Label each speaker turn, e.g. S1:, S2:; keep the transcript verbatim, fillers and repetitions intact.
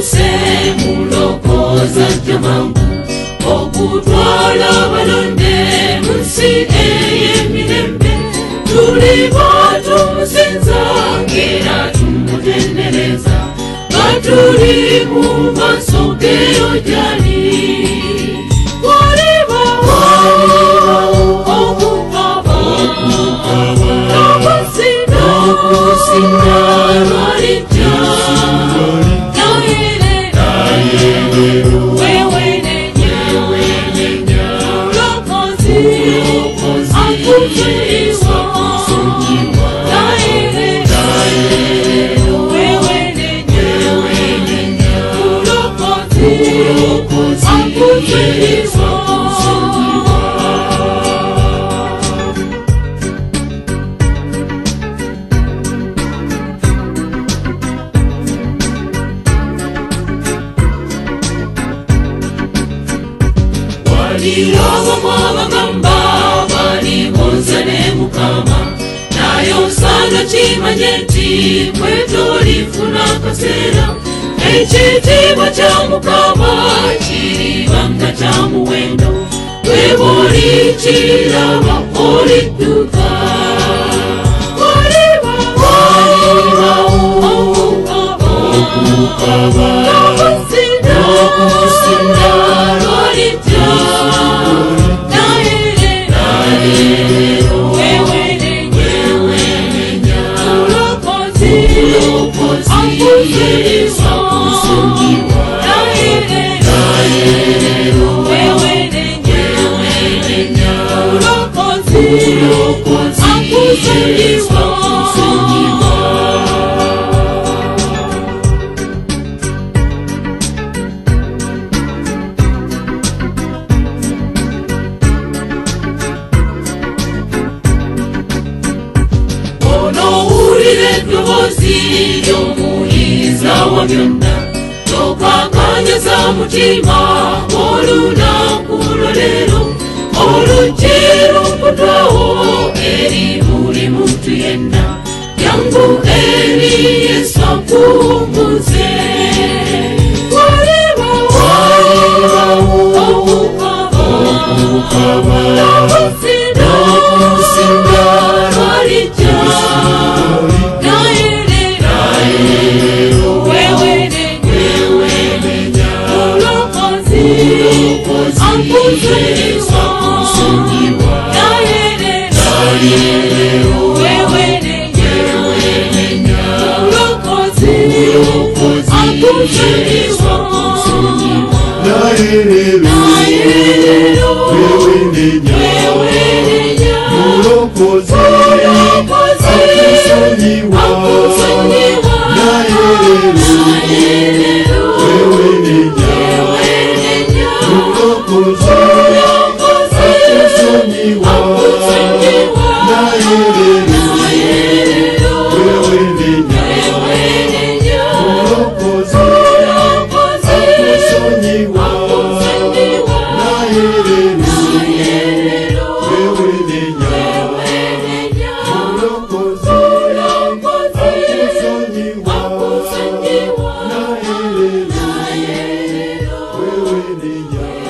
S1: Mose mulokoza jamangu okutwala balonde munsi ey'emirembe tuliba tumusinza ngera tumutendereza batuli mu maaso ge ojali waliba okukaba n'okusinga lwalijja Walirobo mwabagamba bali monzane mukama nayo sana chimanye nti mwetolifuna kasera ekitiibwa kya mukama kiribanga kya muwendo weboli kiraba olidduka waliba okukaba n'okusinda lwalijja Yomuyiza wa byonna tokakanyeza mutima olunaku lwaleero oluggi lukutwawo eri buli muntu yenna jangu eri Yesu akumbuze waliba okukaba n'okusinda lwalijja
S2: Wewe ni